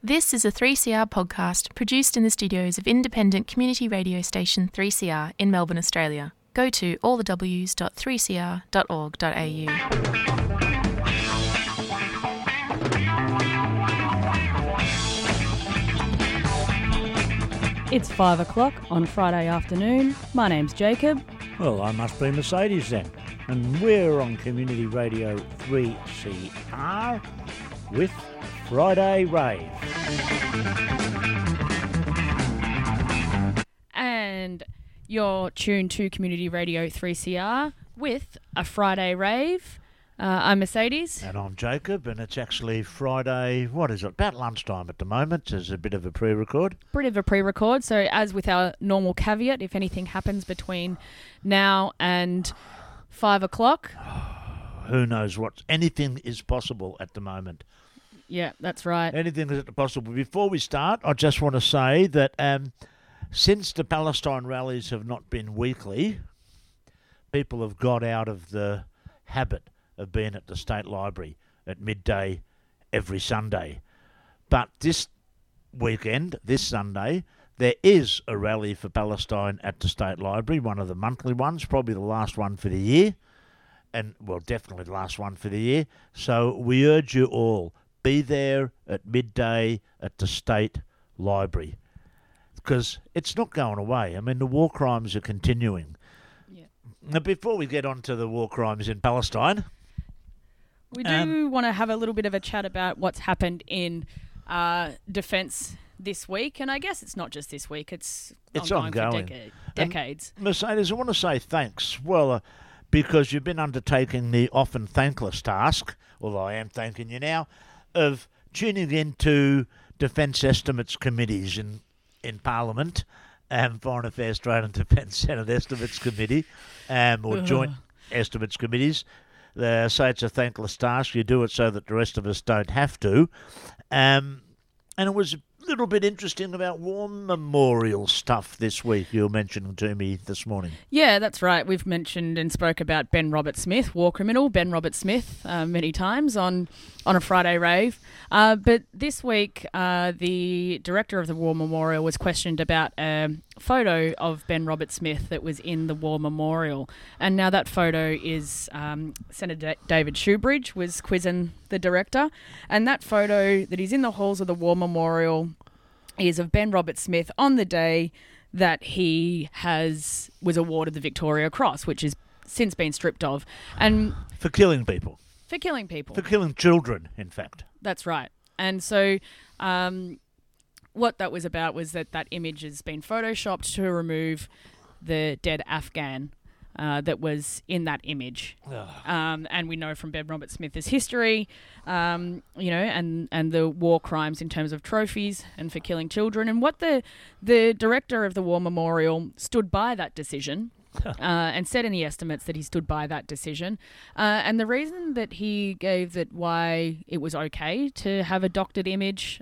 This is a 3CR podcast produced in the studios of independent community radio station 3CR in Melbourne, Australia. Go to allthews.3cr.org.au. It's 5 o'clock on Friday afternoon. My name's Jacob. Well, I must be Mercedes then. And we're on Community Radio 3CR with Friday Rave. And you're tuned to Community Radio 3CR with a Friday Rave. I'm Mercedes. And I'm Jacob, and it's actually Friday, what is it, about lunchtime at the moment. It's a bit of a pre-record. Bit of a pre-record, so as with our normal caveat, if anything happens between now and 5 o'clock. Who knows what, anything is possible at the moment. Yeah, that's right. Anything is possible. Before we start, I just want to say that since the Palestine rallies have not been weekly, people have got out of the habit of being at the State Library at midday every Sunday. But this weekend, this Sunday, there is a rally for Palestine at the State Library, one of the monthly ones, probably the last one for the year, and, well, definitely the last one for the year. So we urge you all, be there at midday at the State Library, because it's not going away. I mean, the war crimes are continuing. Yeah. Now, before we get on to the war crimes in Palestine, we do want to have a little bit of a chat about what's happened in defence this week, and I guess it's not just this week, it's ongoing. For decades. And Mercedes, I want to say thanks. Well, because you've been undertaking the often thankless task, although I am thanking you now, of tuning into Defence Estimates Committees in Parliament, Foreign Affairs, Trade and Defence Senate Estimates Committee, or Joint Estimates Committees. They say it's a thankless task. You do it so that the rest of us don't have to. And it was a little bit interesting about war memorial stuff this week you were mentioning to me this morning. Yeah, that's right. We've mentioned and spoke about Ben Roberts-Smith, war criminal, Ben Roberts-Smith, many times on a Friday Rave. But this week, the director of the War Memorial was questioned about a photo of Ben Roberts-Smith that was in the War Memorial. And now that photo is Senator David Shoebridge was quizzing the director. And that photo that is in the halls of the War Memorial is of Ben Roberts-Smith on the day that he was awarded the Victoria Cross, which has since been stripped of. And For killing people. For killing people. For killing children, in fact. That's right. And so what that was about was that image has been photoshopped to remove the dead Afghan that was in that image. And we know from Ben Roberts-Smith's history, and the war crimes in terms of trophies and for killing children. And what the director of the War Memorial stood by that decision. And said in the estimates that he stood by that decision. And the reason that he gave that why it was okay to have a doctored image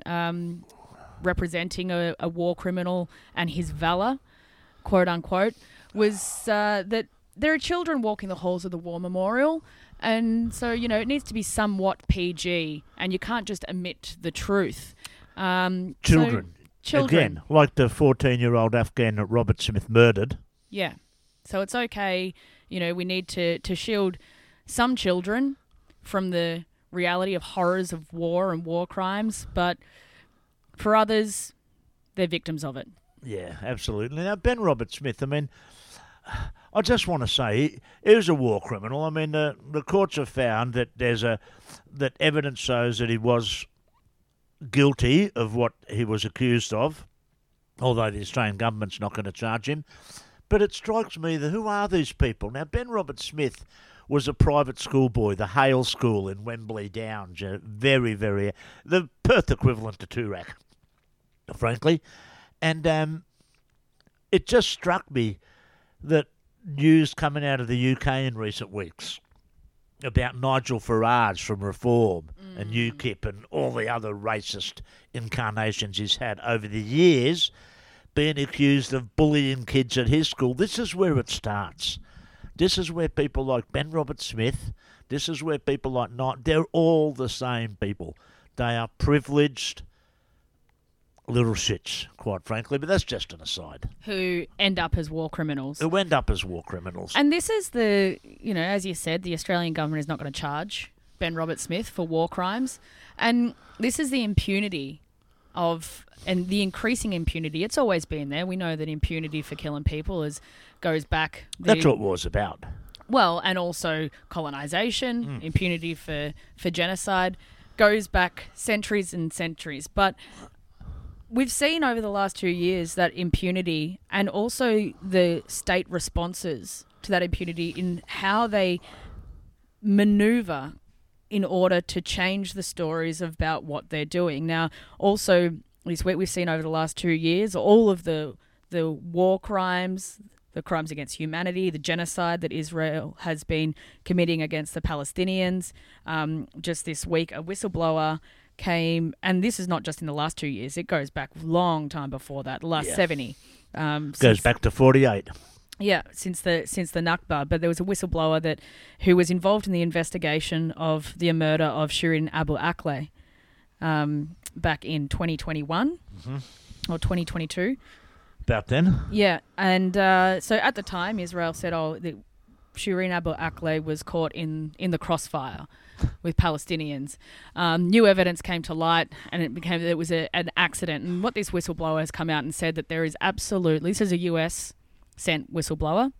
representing a war criminal and his valour, quote unquote, was that there are children walking the halls of the War Memorial. And so, it needs to be somewhat PG and you can't just omit the truth. Children. Again, like the 14-year-old Afghan that Roberts-Smith murdered. Yeah. So it's okay, we need to shield some children from the reality of horrors of war and war crimes, but for others, they're victims of it. Yeah, absolutely. Now, Ben Roberts-Smith, I mean, I just want to say he was a war criminal. I mean, the courts have found that that evidence shows that he was guilty of what he was accused of, although the Australian government's not going to charge him. But it strikes me that who are these people? Now, Ben Roberts-Smith was a private schoolboy, the Hale School in Wembley Downs, very, very, the Perth equivalent to Toorak, frankly. And it just struck me that news coming out of the UK in recent weeks about Nigel Farage from Reform and UKIP and all the other racist incarnations he's had over the years, being accused of bullying kids at his school. This is where it starts. This is where people like Ben Roberts-Smith, this is where people like they're all the same people. They are privileged little shits, quite frankly, but that's just an aside. Who end up as war criminals. Who end up as war criminals. And this is as you said, the Australian government is not going to charge Ben Roberts-Smith for war crimes. And this is the impunity and the increasing impunity. It's always been there. We know that impunity for killing people goes back. That's what war's about. Well, and also colonisation, impunity for genocide, goes back centuries and centuries. But we've seen over the last 2 years that impunity and also the state responses to that impunity in how they manoeuvre in order to change the stories about what they're doing. Now, also, this week we've seen over the last 2 years, all of the war crimes, the crimes against humanity, the genocide that Israel has been committing against the Palestinians. Just this week, a whistleblower came, and this is not just in the last 2 years, it goes back a long time before that, the last 70. Goes back to 48. Yeah, since the Nakba, but there was a whistleblower who was involved in the investigation of the murder of Shirin Abu Akleh back in 2021 or 2022. About then? Yeah, and so at the time, Israel said, Shirin Abu Akleh was caught in the crossfire with Palestinians. New evidence came to light, and it was an accident. And what this whistleblower has come out and said that there is this is a US sent whistleblower,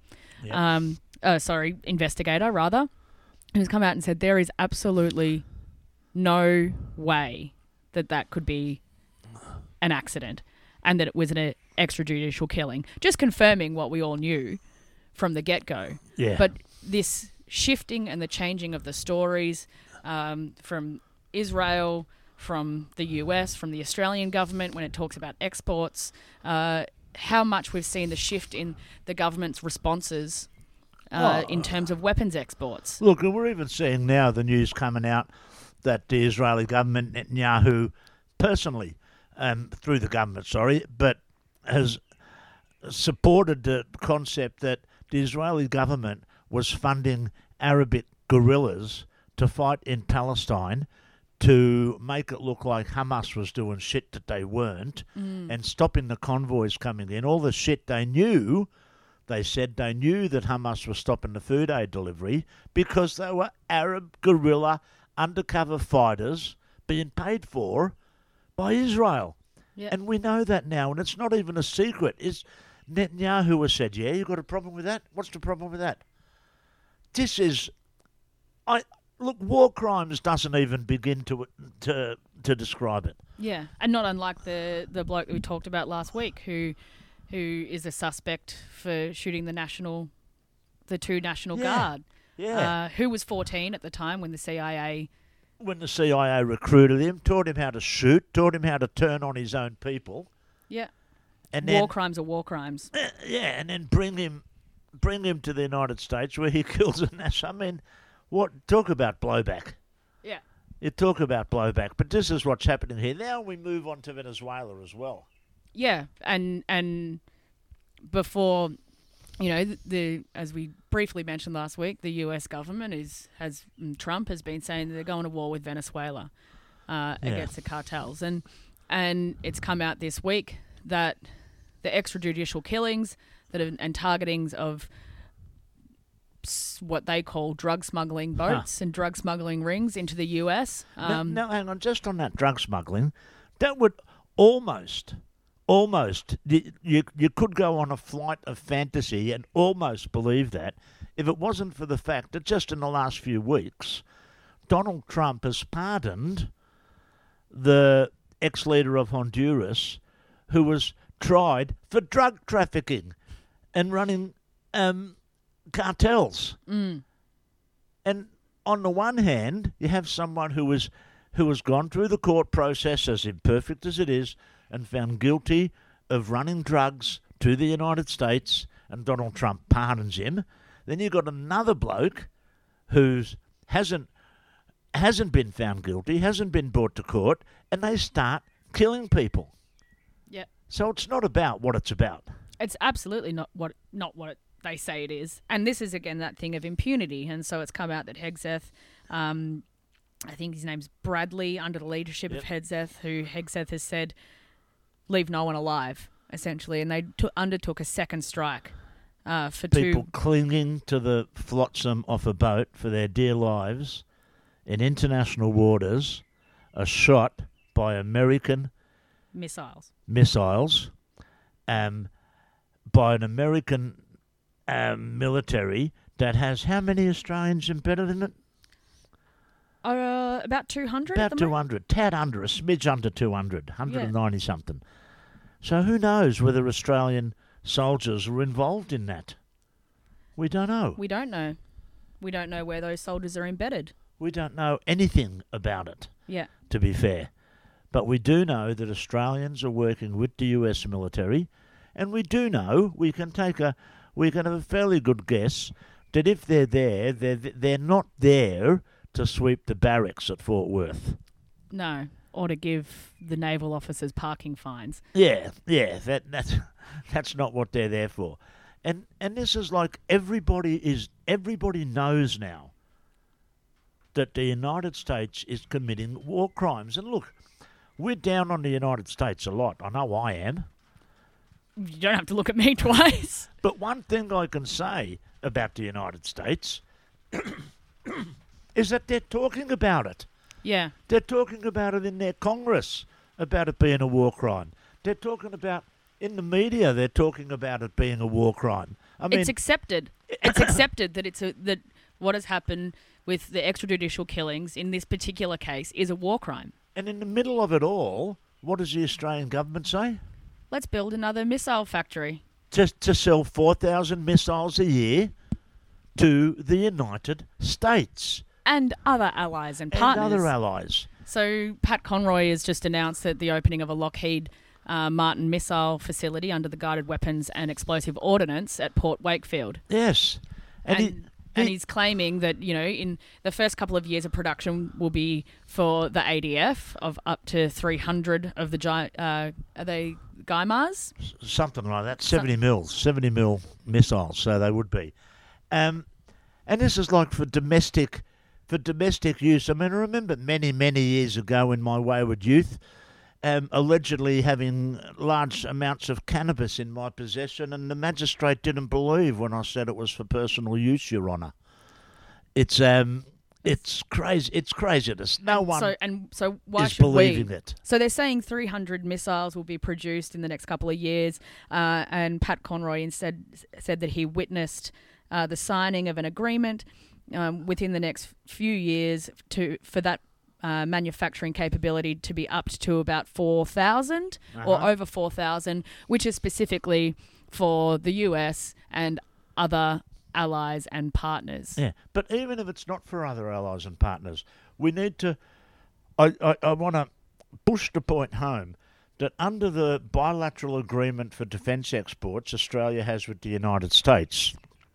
investigator rather, who's come out and said there is absolutely no way that could be an accident and that it was an extrajudicial killing. Just confirming what we all knew from the get-go. Yeah. But this shifting and the changing of the stories from Israel, from the US, from the Australian government when it talks about exports, how much we've seen the shift in the government's responses in terms of weapons exports. Look, we're even seeing now the news coming out that the Israeli government, Netanyahu, personally, through the government, but has supported the concept that the Israeli government was funding Arabic guerrillas to fight in Palestine to make it look like Hamas was doing shit that they weren't and stopping the convoys coming in. All the shit they knew, they said they knew that Hamas was stopping the food aid delivery because they were Arab guerrilla undercover fighters being paid for by Israel. Yeah. And we know that now, and it's not even a secret. Netanyahu has said, yeah, you got a problem with that? What's the problem with that? This is... Look, war crimes doesn't even begin to describe it. Yeah, and not unlike the bloke that we talked about last week, who is a suspect for shooting the two National Guard. Yeah. Who was 14 at the time when the CIA... When the CIA recruited him, taught him how to shoot, taught him how to turn on his own people. Yeah. And war crimes are war crimes. Yeah, and then bring him to the United States where he kills a national... I mean... Talk about blowback. Yeah. You talk about blowback, but this is what's happening here. Now we move on to Venezuela as well. Yeah, and before, as we briefly mentioned last week, the US government Trump has been saying that they're going to war with Venezuela against the cartels, and it's come out this week that the extrajudicial killings and targetings of what they call drug smuggling boats and drug smuggling rings into the US. Now, hang on, just on that drug smuggling, that would almost, you could go on a flight of fantasy and almost believe that if it wasn't for the fact that just in the last few weeks, Donald Trump has pardoned the ex-leader of Honduras who was tried for drug trafficking and running... cartels. And on the one hand, you have someone who has gone through the court process, as imperfect as it is, and found guilty of running drugs to the United States, and Donald Trump pardons him. Then you've got another bloke who hasn't been found guilty, hasn't been brought to court, and they start killing people. Yeah. So it's not about what it's about. It's absolutely not what they say it is. And this is, again, that thing of impunity. And so it's come out that Hegseth, I think his name's Bradley, under the leadership of Hegseth, who Hegseth has said leave no one alive, essentially, and they undertook a second strike for People two clinging to the flotsam off a boat for their dear lives in international waters are shot by American missiles. By an American military that has how many Australians embedded in it? About 200 at About the moment? 200, tad under, a smidge under 200, 190 something. So who knows whether Australian soldiers were involved in that? We don't know. We don't know. We don't know where those soldiers are embedded. We don't know anything about it, Yeah. to be fair. But we do know that Australians are working with the US military, and we do know, we can have a fairly good guess that if they're there, they're not there to sweep the barracks at Fort Worth. No. Or to give the naval officers parking fines. Yeah, that's not what they're there for. And this is like everybody knows now that the United States is committing war crimes. And look, we're down on the United States a lot. I know I am. You don't have to look at me twice. But one thing I can say about the United States is that they're talking about it. Yeah. They're talking about it in their Congress, about it being a war crime. They're talking about, in the media, they're talking about it being a war crime. I mean, It's accepted. It's accepted that that what has happened with the extrajudicial killings in this particular case is a war crime. and in the middle of it all, what does the Australian government say? Let's build another missile factory. Just to sell 4,000 missiles a year to the United States. And other allies and partners. And other allies. So Pat Conroy has just announced that the opening of a Lockheed Martin missile facility under the Guided Weapons and Explosive Ordnance at Port Wakefield. Yes. And he's claiming that, you know, in the first couple of years of production will be for the ADF of up to 300 of the are they GIMARS? Something like that. 70 mil missiles, so they would be. And this is like for domestic use. I mean, I remember many, many years ago in my wayward youth, allegedly having large amounts of cannabis in my possession, and the magistrate didn't believe when I said it was for personal use, Your Honour. It's crazy. It's craziness. No one So why is should believing we? it. So they're saying 300 missiles will be produced in the next couple of years, and Pat Conroy instead said that he witnessed the signing of an agreement within the next few years for that manufacturing capability to be up to about 4,000 or over 4,000, which is specifically for the US and other allies and partners. Yeah, but even if it's not for other allies and partners, we need to... I want to push the point home that under the bilateral agreement for defence exports Australia has with the United States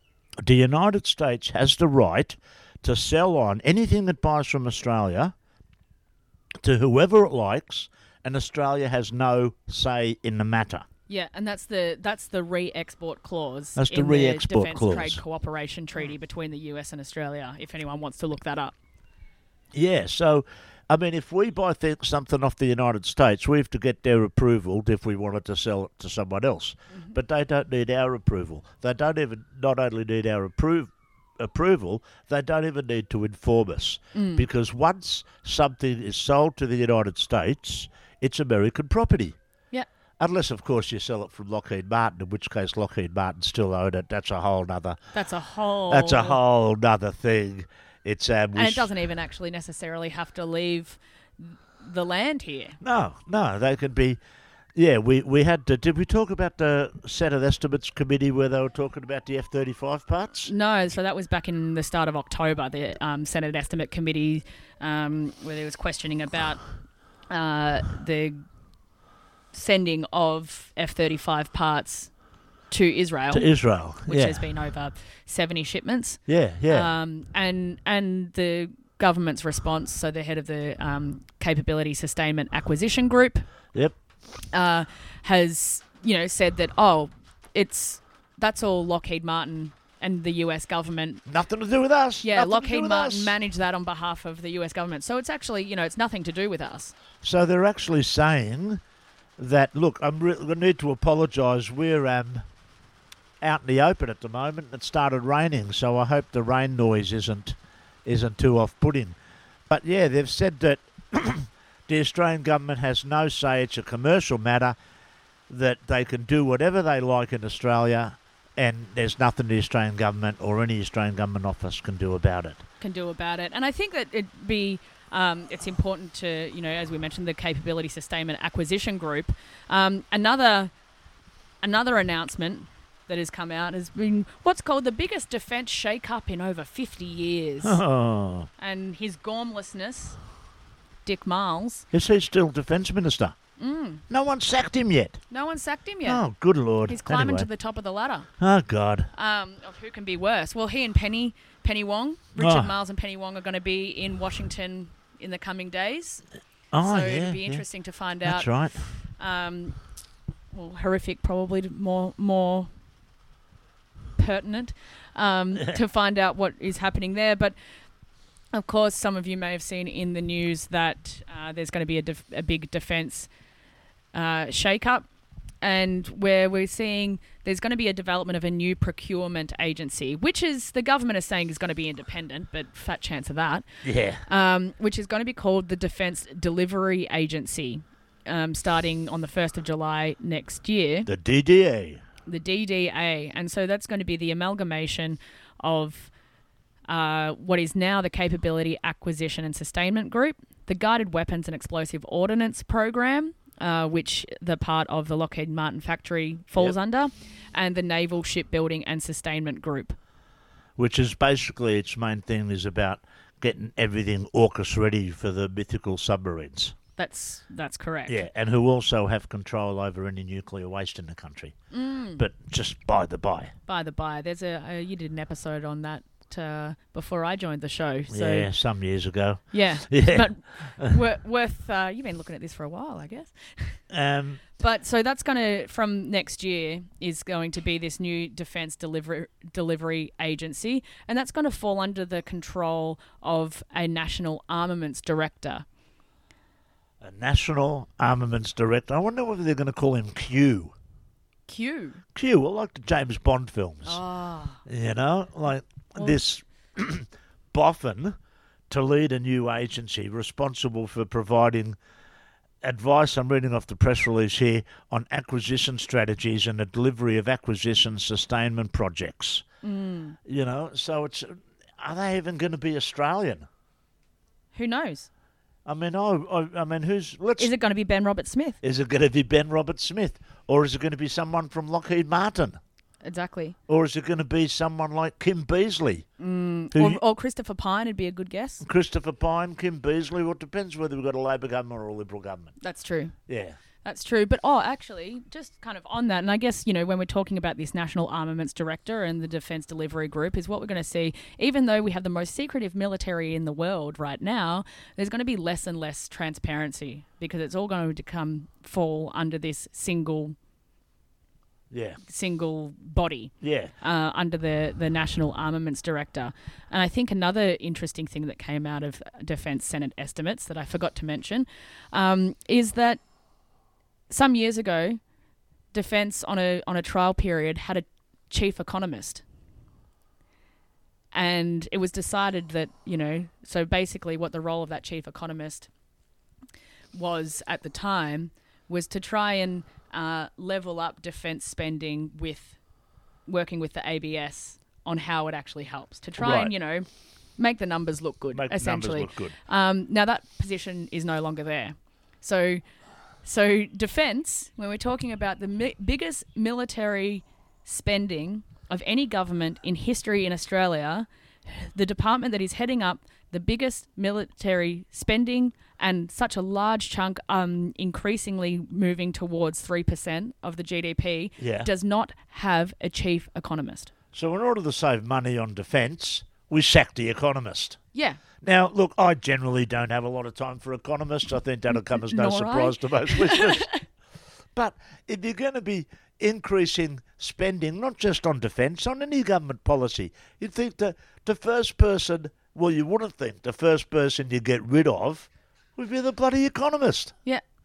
has the right to sell on anything that buys from Australia to whoever it likes, and Australia has no say in the matter. Yeah, and that's the re-export clause. That's the in re-export the Defence clause. Trade Cooperation Treaty between the US and Australia, if anyone wants to look that up. Yeah, so, I mean, if we buy something off the United States, we have to get their approval if we wanted to sell it to someone else. Mm-hmm. But they don't need our approval. They don't even not only need our approval, they don't even need to inform us. Because once something is sold to the United States, it's American property. Yeah. Unless, of course, you sell it from Lockheed Martin, in which case Lockheed Martin still own it. That's a whole nother... That's a whole nother thing. It's and it doesn't even actually necessarily have to leave the land here. No, they could be... Yeah, we had to... Did we talk about the Senate Estimates Committee where they were talking about the F-35 parts? No, so that was back in the start of October, the Senate Estimate Committee, where there was questioning about the sending of F-35 parts to Israel. Which has been over 70 shipments. Yeah. And the government's response, so the head of the Capability Sustainment Acquisition Group... Yep. has said that that's all Lockheed Martin and the US government. Nothing to do with us. Yeah, Lockheed Martin managed that on behalf of the US government. So it's actually, it's nothing to do with us. So they're actually saying that, look, I need to apologise. We're out in the open at the moment. It started raining, so I hope the rain noise isn't too off-putting. But yeah, they've said that the Australian government has no say. It's a commercial matter, that they can do whatever they like in Australia, and there's nothing the Australian government or any Australian government office can do about it. And I think that it's important to, as we mentioned, the Capability Sustainment Acquisition Group. Another announcement that has come out has been what's called the biggest defence shake-up in over 50 years. Oh. And his gormlessness, Dick Miles. Is he still Defence Minister? No one sacked him yet. Oh, good Lord. He's climbing to the top of the ladder. Oh, God. Of who can be worse. Well, he and Penny Wong, Richard Miles and Penny Wong, are going to be in Washington in the coming days. Oh, so yeah. it'll be interesting to find out. That's right. Horrific, probably more pertinent to find out what is happening there. But of course, some of you may have seen in the news that there's going to be a big defence shake-up, and where we're seeing there's going to be a development of a new procurement agency, which is the government is saying is going to be independent, but fat chance of that. Yeah. Which is going to be called the Defence Delivery Agency, starting on the 1st of July next year. The DDA. The DDA. And so that's going to be the amalgamation of what is now the Capability Acquisition and Sustainment Group, the Guided Weapons and Explosive Ordnance Program, which the part of the Lockheed Martin factory falls under, and the Naval Shipbuilding and Sustainment Group. Which is basically, its main thing is about getting everything AUKUS ready for the mythical submarines. That's correct. Yeah, and who also have control over any nuclear waste in the country. But just by the by. By the by. There's you did an episode on that before I joined the show. So, yeah, some years ago. Yeah. Yeah. But worth, you've been looking at this for a while, I guess. But so that's going to, from next year, is going to be this new Defence Delivery Agency, and that's going to fall under the control of a National Armaments Director. A National Armaments Director. I wonder whether they're going to call him Q. Q? Q, well, like the James Bond films. Ah. You know, like this boffin to lead a new agency responsible for providing advice, I'm reading off the press release here, on acquisition strategies and the delivery of acquisition sustainment projects. You know, so are they even going to be Australian? Who knows? I mean, is it going to be Ben Roberts-Smith? Is it going to be Ben Roberts-Smith? Or is it going to be someone from Lockheed Martin? Exactly. Or is it going to be someone like Kim Beazley? Or Christopher Pyne would be a good guess. Christopher Pyne, Kim Beazley. Well, it depends whether we've got a Labor government or a Liberal government. That's true. Yeah. That's true. But, actually, just kind of on that, and I guess, when we're talking about this National Armaments Director and the Defence Delivery Group, is what we're going to see, even though we have the most secretive military in the world right now, there's going to be less and less transparency because it's all going to fall under this single body under the National Armaments Director. And I think another interesting thing that came out of Defence Senate estimates that I forgot to mention is that some years ago, Defence on a trial period had a chief economist. And it was decided that, so basically what the role of that chief economist was at the time was to try and level up defence spending with working with the ABS on how it actually helps to try and, make the numbers look good, essentially. Numbers look good. Now that position is no longer there. So defence, when we're talking about the biggest military spending of any government in history in Australia, the department that is heading up the biggest military spending and such a large chunk increasingly moving towards 3% of the GDP does not have a chief economist. So in order to save money on defence, we sacked the economist. Yeah. Now, look, I generally don't have a lot of time for economists. I think that'll come as no surprise to most listeners. But if you're going to be increasing spending, not just on defence, on any government policy, you'd think that the first person, well, you wouldn't think the first person you get rid of would be the bloody economist. Yeah.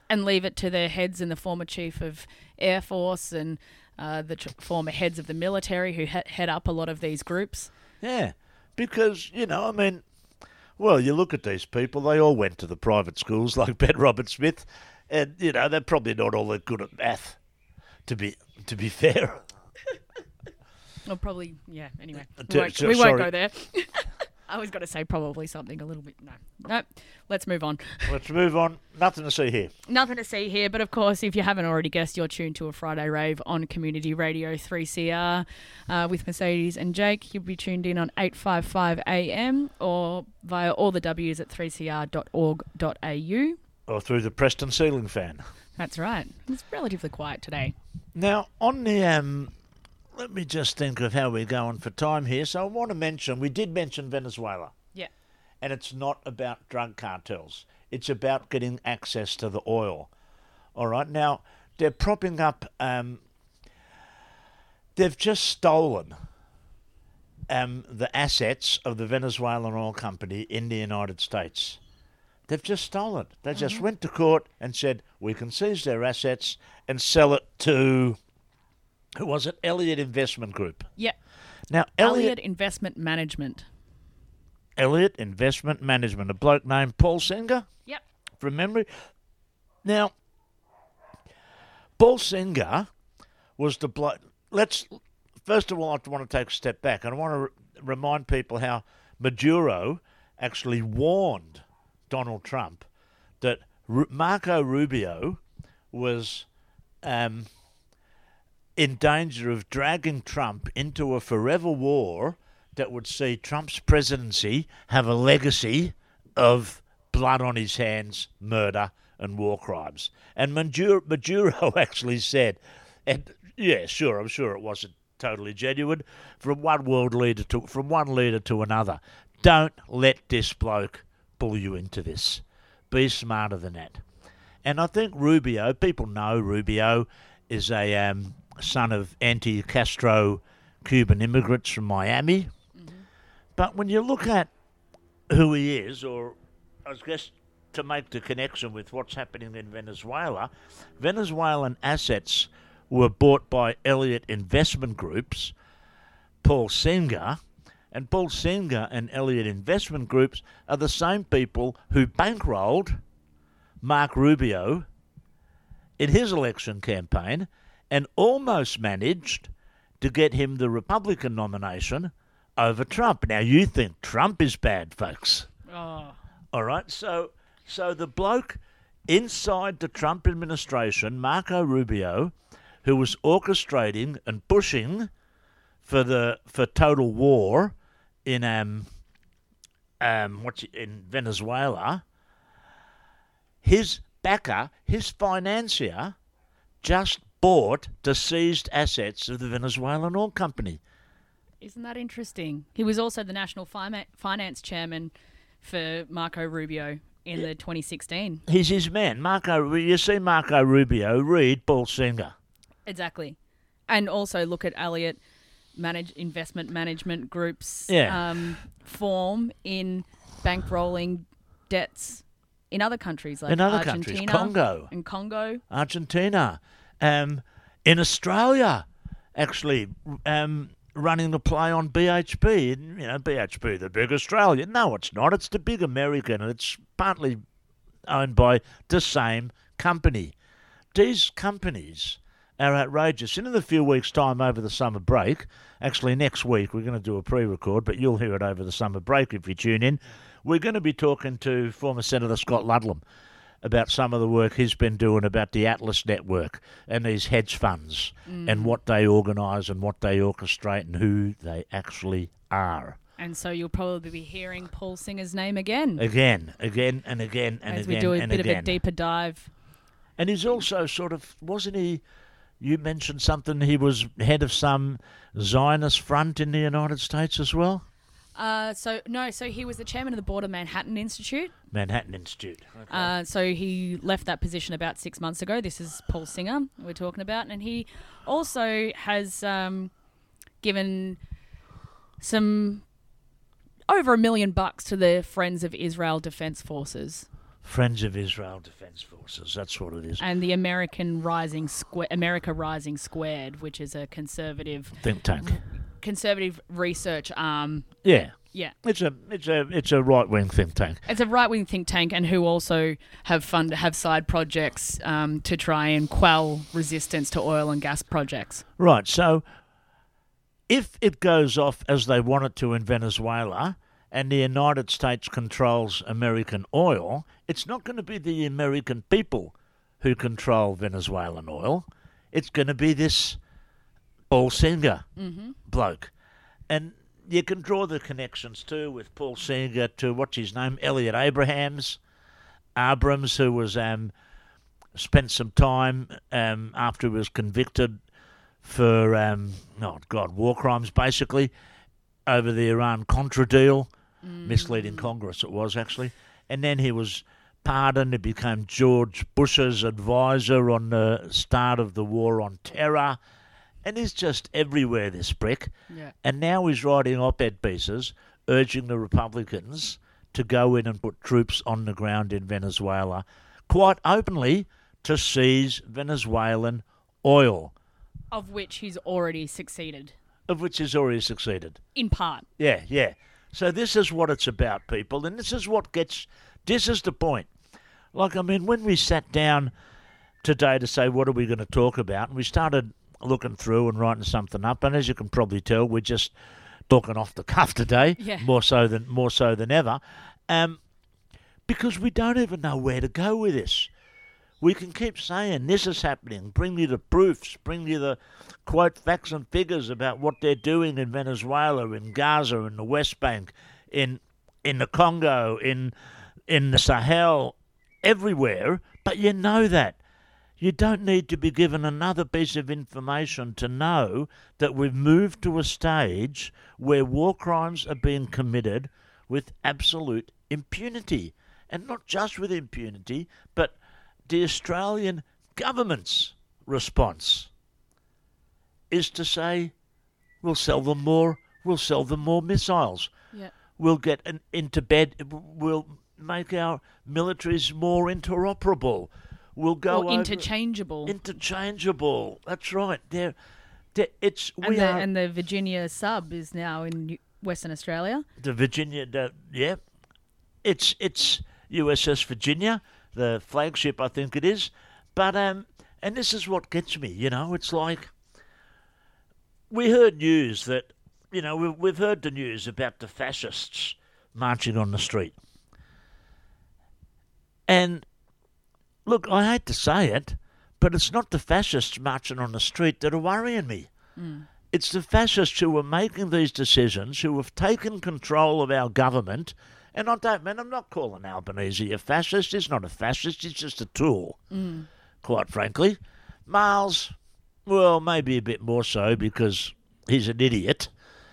and leave it to the heads and the former chief of Air Force and the former heads of the military who head up a lot of these groups. Yeah, because, well, you look at these people, they all went to the private schools like Ben Roberts-Smith, and, they're probably not all that good at math, to be fair. Well, probably, yeah, anyway. Sorry. We won't go there. I was going to say probably something a little bit. No. Let's move on. Let's move on. Nothing to see here. Nothing to see here. But, of course, if you haven't already guessed, you're tuned to a Friday Rave on Community Radio 3CR with Mercedes and Jake. You'll be tuned in on 855 AM or via all the W's at 3cr.org.au. Or through the Preston ceiling fan. That's right. It's relatively quiet today. Now, on the... let me just think of how we're going for time here. So I want to mention, we did mention Venezuela. Yeah. And it's not about drug cartels. It's about getting access to the oil. All right. Now, they're propping up, they've just stolen the assets of the Venezuelan oil company in the United States. They've just stolen it. They just went to court and said, we can seize their assets and sell it to... Who was it? Elliott Investment Group. Yep. Now, Elliott Investment Management. Elliott Investment Management. A bloke named Paul Singer. Yep. From memory. Now, Paul Singer was the bloke... First of all, I want to take a step back. And I want to remind people how Maduro actually warned Donald Trump that Marco Rubio was... in danger of dragging Trump into a forever war that would see Trump's presidency have a legacy of blood on his hands, murder and war crimes. And Maduro actually said, and yeah, sure, I'm sure it wasn't totally genuine, from one leader to another, don't let this bloke pull you into this. Be smarter than that. And I think Rubio, people know Rubio is a... son of anti-Castro Cuban immigrants from Miami. Mm-hmm. But when you look at who he is, or I guess to make the connection with what's happening in Venezuela, Venezuelan assets were bought by Elliott Investment Groups, Paul Singer, and Paul Singer and Elliott Investment Groups are the same people who bankrolled Mark Rubio in his election campaign and almost managed to get him the Republican nomination over Trump. Now, you think Trump is bad, folks. Oh. All right, so the bloke inside the Trump administration, Marco Rubio, who was orchestrating and pushing for total war in Venezuela, his backer, his financier, just bought the seized assets of the Venezuelan oil company. Isn't that interesting? He was also the national finance chairman for Marco Rubio in the 2016. He's his man. You see Marco Rubio, read Paul Singer. Exactly. And also look at Elliott Investment Management Group's form in bankrolling debts in other countries like Argentina. Congo. Argentina. In Australia, actually, running the play on BHP. BHP, the big Australian. No, it's not. It's the big American, and it's partly owned by the same company. These companies are outrageous. And in a few weeks' time over the summer break, actually next week, we're going to do a pre-record, but you'll hear it over the summer break if you tune in, we're going to be talking to former Senator Scott Ludlam about some of the work he's been doing about the Atlas Network and these hedge funds and what they organise and what they orchestrate and who they actually are. And so you'll probably be hearing Paul Singer's name again. Again. As we do a bit of a deeper dive. And he's also wasn't he, you mentioned something, he was head of some Zionist front in the United States as well? So he was the chairman of the board of Manhattan Institute. Okay. So he left that position about 6 months ago. This is Paul Singer we're talking about. And he also has given some over $1 million to the Friends of Israel Defense Forces. Friends of Israel Defence Forces. That's what it is. And the America Rising Squared, which is a conservative Think tank. conservative research arm. Yeah. Yeah. It's a right wing think tank. It's a right wing think tank, and who also have side projects to try and quell resistance to oil and gas projects. Right. So if it goes off as they want it to in Venezuela, and the United States controls American oil, it's not going to be the American people who control Venezuelan oil. It's going to be this Paul Singer bloke. And you can draw the connections too with Paul Singer to, what's his name, Elliot Abrams, who was spent some time after he was convicted for, war crimes basically, over the Iran-Contra deal. Misleading Congress it was, actually. And then he was pardoned. He became George Bush's advisor on the start of the war on terror. And he's just everywhere, this prick. Yeah. And now he's writing op-ed pieces urging the Republicans to go in and put troops on the ground in Venezuela, quite openly, to seize Venezuelan oil. Of which he's already succeeded. In part. Yeah. So this is what it's about, people, and this is the point. Like, I mean, when we sat down today to say, what are we going to talk about, and we started looking through and writing something up, and as you can probably tell, we're just talking off the cuff today, more so than ever, because we don't even know where to go with this. We can keep saying this is happening, bring you the proofs, bring you the quote facts and figures about what they're doing in Venezuela, in Gaza, in the West Bank, in the Congo, in the Sahel, everywhere. But you know that. You don't need to be given another piece of information to know that we've moved to a stage where war crimes are being committed with absolute impunity. And not just with impunity, but the Australian government's response is to say, we'll sell them more missiles. Yeah. We'll get into bed. We'll make our militaries more interoperable. We'll go interchangeable. Interchangeable. That's right. And the Virginia sub is now in Western Australia. The Virginia, it's USS Virginia, the flagship, I think it is. But and this is what gets me. It's like we heard news that we've heard the news about the fascists marching on the street, and look, I hate to say it, but it's not the fascists marching on the street that are worrying me. It's the fascists who are making these decisions, who have taken control of our government. And I'm not calling Albanese a fascist. He's not a fascist. He's just a tool, quite frankly. Miles, well, maybe a bit more so because he's an idiot.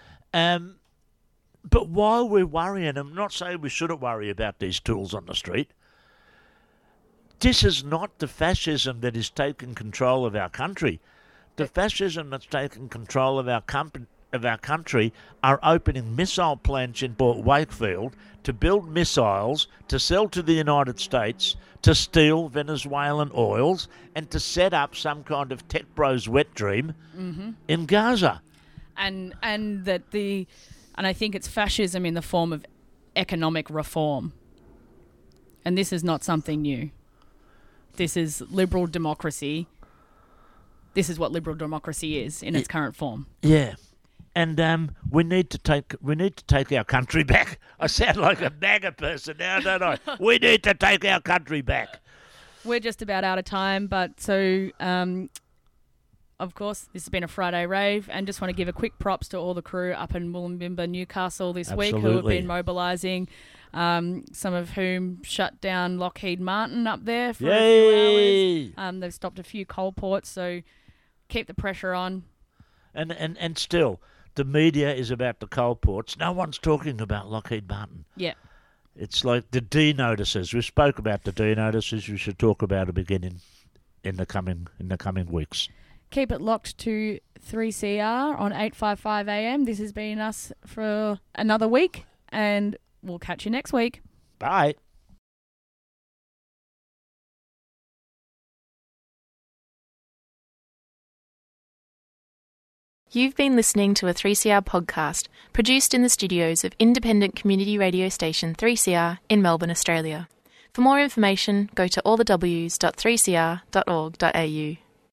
But while we're worrying, I'm not saying we shouldn't worry about these tools on the street. This is not the fascism that is taking control of our country. The fascism that's taking control of our country are opening missile plants in Port Wakefield to build missiles to sell to the United States, to steal Venezuelan oils, and to set up some kind of tech bros wet dream in Gaza. And I think it's fascism in the form of economic reform. And this is not something new. This is liberal democracy. This is what liberal democracy is in its current form. Yeah. And we need to take our country back. I sound like a MAGA person now, don't I? We need to take our country back. We're just about out of time, but so of course this has been a Friday rave, and just want to give a quick props to all the crew up in Wollongabimba, Newcastle this week who have been mobilising. Some of whom shut down Lockheed Martin up there for a few hours. They've stopped a few coal ports, so keep the pressure on. And still, the media is about the coal ports. No one's talking about Lockheed Martin. Yeah. It's like the D notices. We spoke about the D notices. We should talk about it again in the coming weeks. Keep it locked to 3CR on 855 AM. This has been us for another week, and we'll catch you next week. Bye. You've been listening to a 3CR podcast produced in the studios of independent community radio station 3CR in Melbourne, Australia. For more information, go to allthews.3cr.org.au.